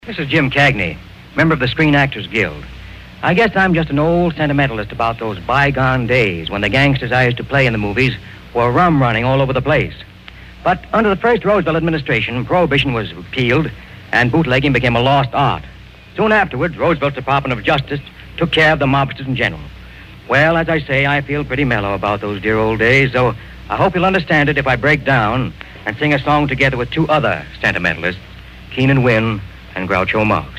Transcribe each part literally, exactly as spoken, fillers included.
This is Jim Cagney, member of the Screen Actors Guild. I guess I'm just an old sentimentalist about those bygone days when the gangsters I used to play in the movies were rum running all over the place. But under the first Roosevelt administration, Prohibition was repealed and bootlegging became a lost art. Soon afterwards, Roosevelt's Department of Justice took care of the mobsters in general. Well, as I say, I feel pretty mellow about those dear old days, so I hope you'll understand it if I break down and sing a song together with two other sentimentalists, Keenan Wynn and Groucho Marx.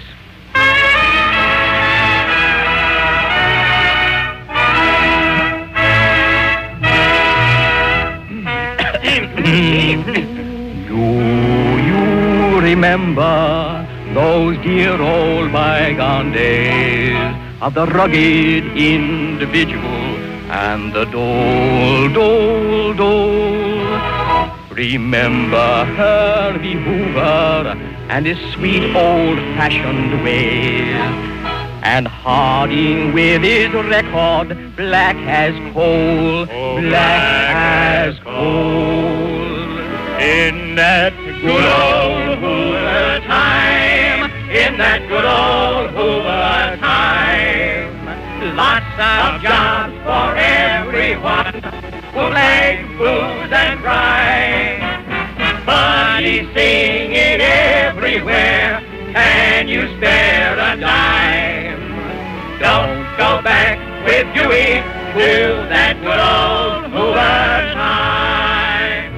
Do you remember those dear old bygone days of the rugged individual and the dole, dole, dole? Remember Herbie Hoover and his sweet old-fashioned ways, and Harding with his record, black as coal, oh, black as coal. In that good old Hoover time, in that good old Hoover time, lots of jobs for everyone, bootleg, booze, and crime. Money singing everywhere, can you spare a dime? Don't go back with Dewey to that good old Hoover time.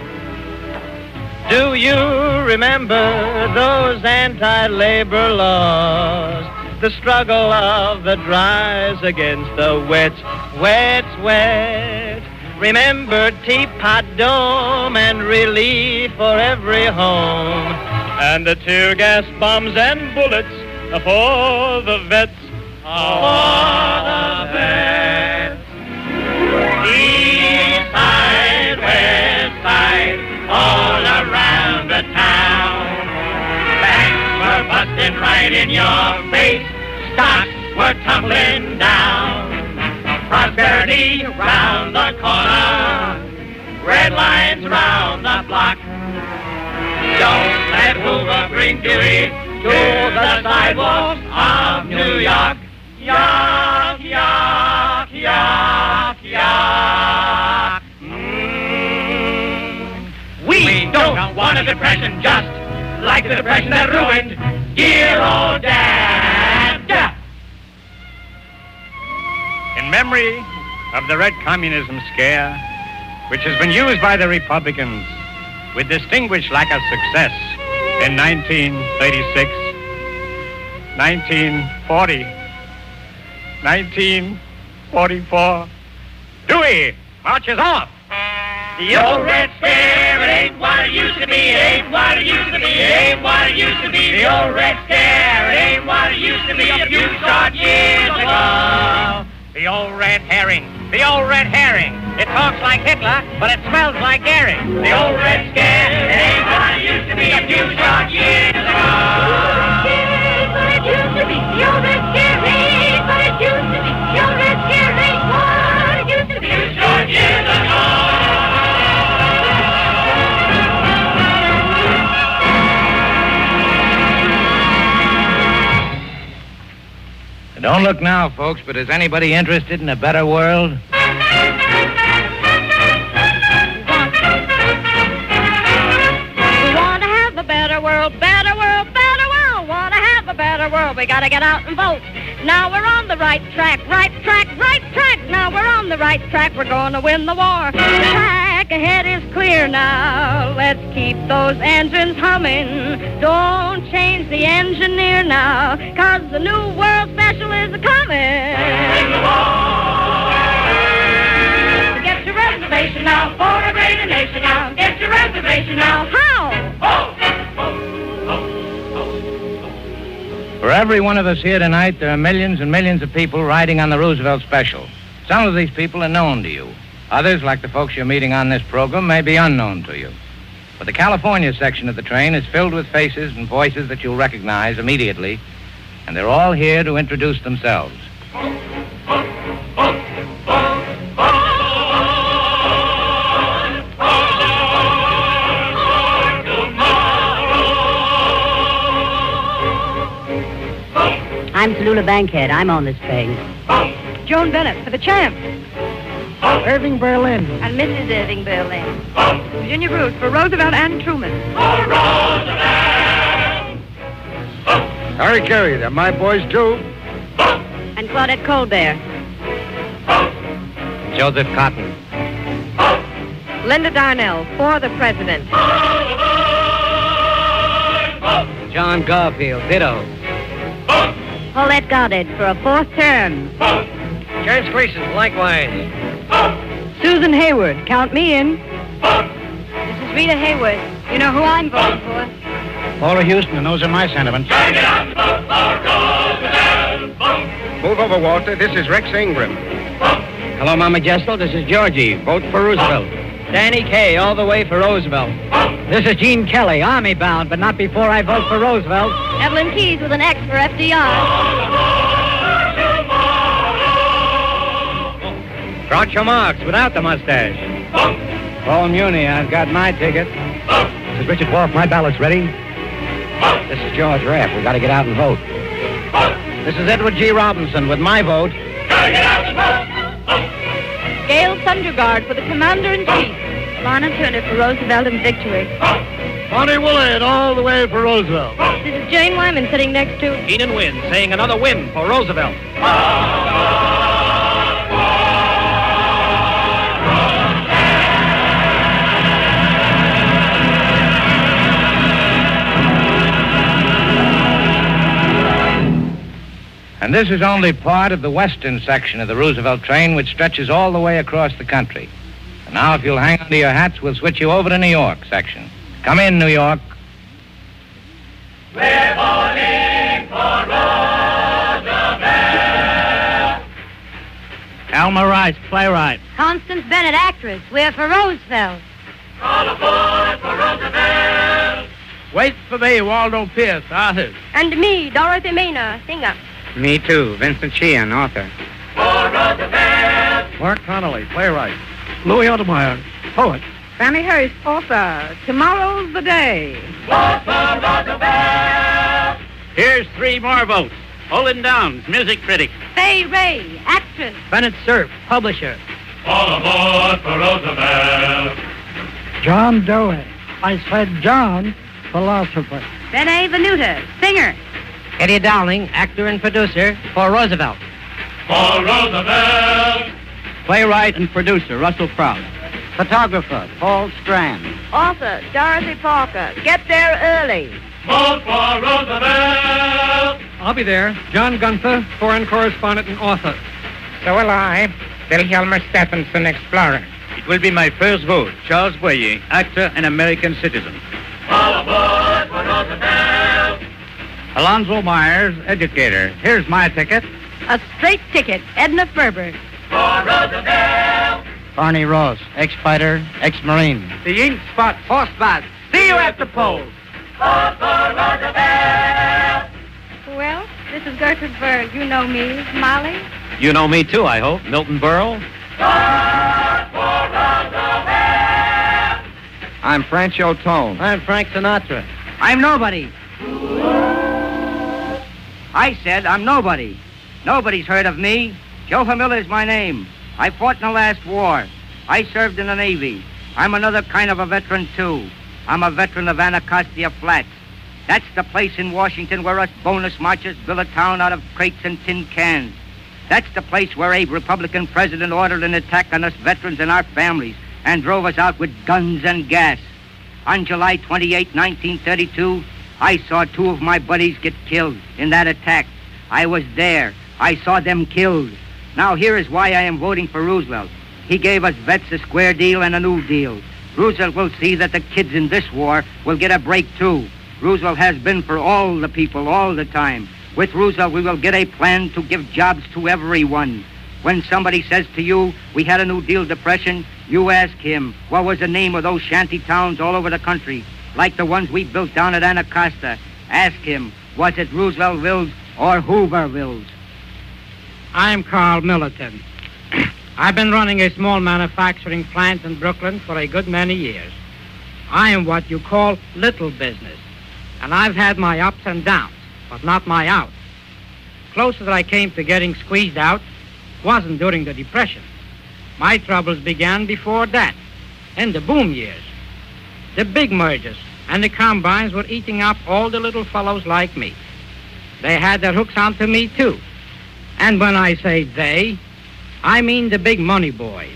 Do you remember those anti-labor laws? The struggle of the dries against the wets, wets, wets. Remember Teapot Dome and relief for every home, and the tear gas bombs and bullets for the vets, for the vets. East side, west side, all around the town. Banks were busting right in your face, stocks were tumbling down. Prosperity round the corner, red lines round the block. Don't let Hoover bring Dewey to the sidewalks of New York. York, York, York, York. Mm. We don't want a depression just like the depression that ruined dear old Dad. In memory of the Red Communism scare, which has been used by the Republicans with distinguished lack of success in nineteen thirty-six, nineteen forty, nineteen forty-four, Dewey marches off. The old Red Scare, it ain't what it used to be, it ain't what it used to be, it ain't what it used to be. The old Red Scare, it ain't what it used to be a few short years ago. The old red herring, the old red herring. It talks like Hitler, but it smells like Gary. The old Red Scare, it ain't what it used to be a few short years ago. It ain't what it used to be. The old Red Scare ain't what it used to be. The old Red Scare ain't what it used to be. A few short years ago. Don't look now, folks, but is anybody interested in a better world? We want to have a better world, better world, better world. Want to have a better world. We got to get out and vote. Now we're on the right track, right track, right track. Now we're on the right track. We're going to win the war. The track ahead is clear now. Let's keep those engines humming. Don't change the engineer now, 'cause the new world special is a-coming. Get your reservation now for a greater nation now. Get your reservation now. How? Oh, oh, oh, For every one of us here tonight, there are millions and millions of people riding on the Roosevelt Special. Some of these people are known to you. Others, like the folks you're meeting on this program, may be unknown to you. But the California section of the train is filled with faces and voices that you'll recognize immediately, and they're all here to introduce themselves. I'm Tallulah Bankhead. I'm on this train. Joan Bennett for the champ. Irving Berlin. And Missus Irving Berlin. Virginia Bruce for Roosevelt and Truman. Harry Carey. They're my boys, too. And Claudette Colbert. Joseph Cotton. Linda Darnell for the president. John Garfield, ditto. Paulette Goddard for a fourth term. James Gleason, likewise. Susan Hayward, count me in. This is Rita Hayward. You know who I'm voting for? Paula Houston, and those are my sentiments. Move over, Walter. This is Rex Ingram. Hello, Mama Jessel. This is Georgie. Vote for Roosevelt. Danny Kaye, all the way for Roosevelt. This is Gene Kelly, army bound, but not before I vote for Roosevelt. Evelyn Keyes with an X for F D R. Groucho Marx without the mustache. Paul Muni, I've got my ticket. This is Richard Wolf. My ballot's ready. This is George Rapp. We got to get out and vote. This is Edward G. Robinson with my vote. Gail Sundergaard for the commander-in-chief. Lana Turner for Roosevelt and victory. Bonnie Willard, all the way for Roosevelt. This is Jane Wyman sitting next to... Keenan Wynn saying another win for Roosevelt. And this is only part of the western section of the Roosevelt train, which stretches all the way across the country. And now, if you'll hang on to your hats, we'll switch you over to New York section. Come in, New York. We're voting for Roosevelt. Alma Rice, playwright. Constance Bennett, actress. We're for Roosevelt. All aboard for Roosevelt. Wait for me, Waldo Pierce, artist. And me, Dorothy Maynard, singer. Me too, Vincent Sheehan, author. For Roosevelt. Mark Connolly, playwright. Louis Untermeyer, poet. Fanny Hurst, author. Tomorrow's the day. Vote for Roosevelt. Here's three more votes. Olin Downs, music critic. Fay Ray, actress. Bennett Cerf, publisher. All aboard for Roosevelt. John Dewey. I said John, philosopher. Benet Venuta, singer. Eddie Dowling, actor and producer for Roosevelt. For Roosevelt. Playwright and producer, Russell Prout. Photographer, Paul Strand. Author, Dorothy Parker. Get there early. Vote for Roosevelt. I'll be there. John Gunther, foreign correspondent and author. So will I. Wilhelmer Stephenson, explorer. It will be my first vote. Charles Boyer, actor and American citizen. All aboard for Roosevelt. Alonzo Myers, educator. Here's my ticket. A straight ticket, Edna Ferber. For Roosevelt. Barney Ross, ex-fighter, ex-marine. The ink spot, horseback. See you at the polls. Vote for Roosevelt. Well, this is Gertrude Berg. You know me, Molly. You know me too, I hope. Milton Berle. Vote for Roosevelt. I'm Francho Tone. I'm Frank Sinatra. I'm nobody. I said I'm nobody. Nobody's heard of me. Joe Hamilla is my name. I fought in the last war. I served in the Navy. I'm another kind of a veteran, too. I'm a veteran of Anacostia Flats. That's the place in Washington where us bonus marchers build a town out of crates and tin cans. That's the place where a Republican president ordered an attack on us veterans and our families and drove us out with guns and gas. On July twenty-eighth, nineteen thirty-two, I saw two of my buddies get killed in that attack. I was there. I saw them killed. Now, here is why I am voting for Roosevelt. He gave us vets a square deal and a new deal. Roosevelt will see that the kids in this war will get a break, too. Roosevelt has been for all the people all the time. With Roosevelt, we will get a plan to give jobs to everyone. When somebody says to you, we had a New Deal depression, you ask him, what was the name of those shanty towns all over the country, like the ones we built down at Anacostia? Ask him, was it Rooseveltville's or Hooverville's? I'm Carl Milliton. I've been running a small manufacturing plant in Brooklyn for a good many years. I am what you call little business, and I've had my ups and downs, but not my outs. closest I came to getting squeezed out wasn't during the Depression. My troubles began before that, in the boom years. The big mergers and the combines were eating up all the little fellows like me. They had their hooks onto me, too. And when I say they, I mean the big money boys.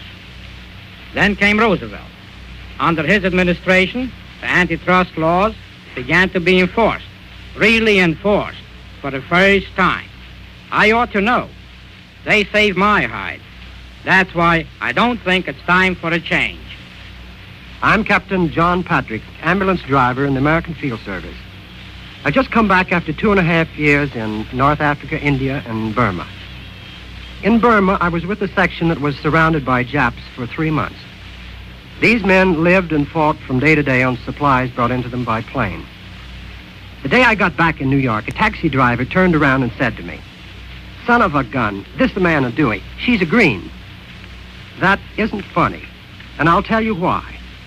Then came Roosevelt. Under his administration, the antitrust laws began to be enforced, really enforced, for the first time. I ought to know. They saved my hide. That's why I don't think it's time for a change. I'm Captain John Patrick, ambulance driver in the American Field Service. I just come back after two and a half years in North Africa, India, and Burma. In Burma, I was with a section that was surrounded by Japs for three months. These men lived and fought from day to day on supplies brought into them by plane. The day I got back in New York, a taxi driver turned around and said to me, "Son of a gun, this the man of Dewey. She's a green." That isn't funny, and I'll tell you why.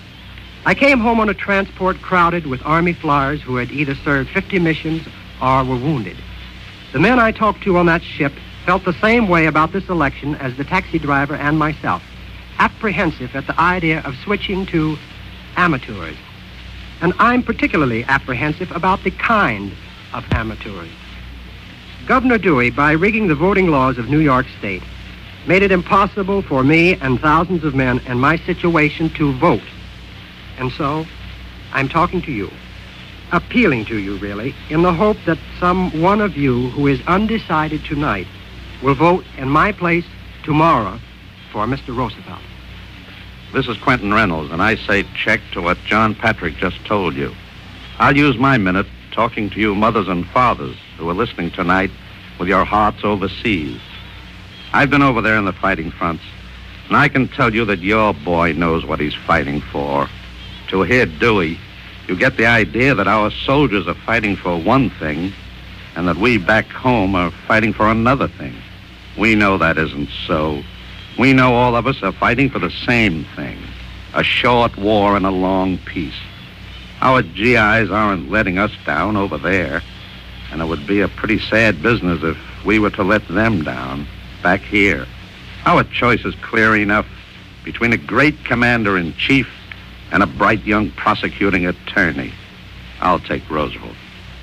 I came home on a transport crowded with Army flyers who had either served fifty missions or were wounded. The men I talked to on that ship felt the same way about this election as the taxi driver and myself, apprehensive at the idea of switching to amateurs. And I'm particularly apprehensive about the kind of amateurs. Governor Dewey, by rigging the voting laws of New York State, made it impossible for me and thousands of men in my situation to vote. And so, I'm talking to you, appealing to you, really, in the hope that some one of you who is undecided tonight will vote in my place tomorrow for Mister Roosevelt. This is Quentin Reynolds, and I say check to what John Patrick just told you. I'll use my minute talking to you mothers and fathers who are listening tonight with your hearts overseas. I've been over there in the fighting fronts, and I can tell you that your boy knows what he's fighting for. To hear Dewey, you get the idea that our soldiers are fighting for one thing and that we back home are fighting for another thing. We know that isn't so. We know all of us are fighting for the same thing, a short war and a long peace. Our G Is aren't letting us down over there, and it would be a pretty sad business if we were to let them down back here. Our choice is clear enough between a great commander-in-chief and a bright young prosecuting attorney. I'll take Roosevelt.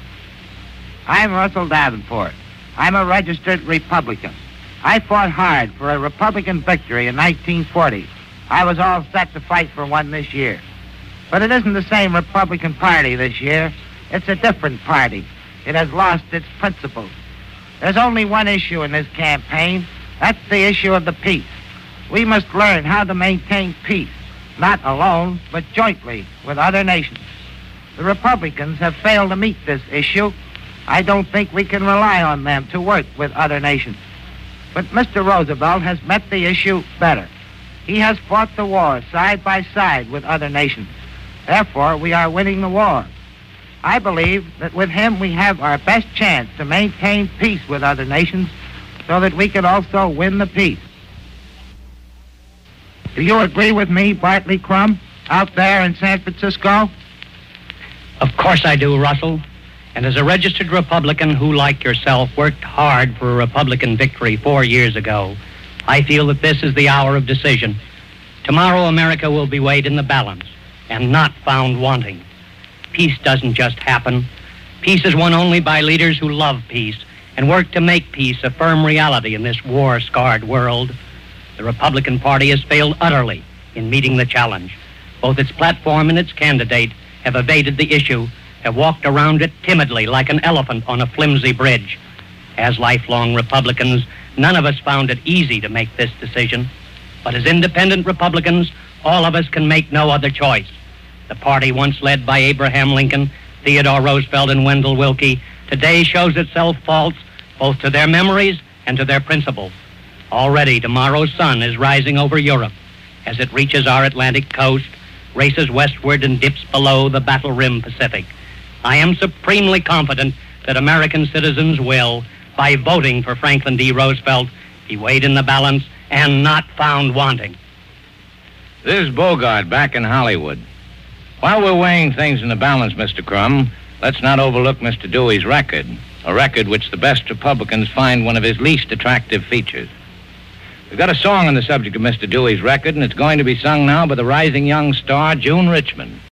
I'm Russell Davenport. I'm a registered Republican. I fought hard for a Republican victory in nineteen forty. I was all set to fight for one this year. But it isn't the same Republican Party this year. It's a different party. It has lost its principles. There's only one issue in this campaign. That's the issue of the peace. We must learn how to maintain peace, not alone, but jointly with other nations. The Republicans have failed to meet this issue. I don't think we can rely on them to work with other nations. But Mister Roosevelt has met the issue better. He has fought the war side by side with other nations. Therefore, we are winning the war. I believe that with him we have our best chance to maintain peace with other nations so that we can also win the peace. Do you agree with me, Bartley Crum, out there in San Francisco? Of course I do, Russell. And as a registered Republican who, like yourself, worked hard for a Republican victory four years ago, I feel that this is the hour of decision. Tomorrow, America will be weighed in the balance and not found wanting. Peace doesn't just happen. Peace is won only by leaders who love peace and work to make peace a firm reality in this war-scarred world. The Republican Party has failed utterly in meeting the challenge. Both its platform and its candidate have evaded the issue, have walked around it timidly like an elephant on a flimsy bridge. As lifelong Republicans, none of us found it easy to make this decision. But as independent Republicans, all of us can make no other choice. The party once led by Abraham Lincoln, Theodore Roosevelt, and Wendell Willkie today shows itself false both to their memories and to their principles. Already tomorrow's sun is rising over Europe as it reaches our Atlantic coast, races westward, and dips below the battle-rimmed Pacific. I am supremely confident that American citizens will, by voting for Franklin D. Roosevelt, be weighed in the balance and not found wanting. This is Bogart back in Hollywood. While we're weighing things in the balance, Mister Crum, let's not overlook Mister Dewey's record. a record which the best Republicans find one of his least attractive features. We've got a song on the subject of Mister Dewey's record, and it's going to be sung now by the rising young star, June Richmond.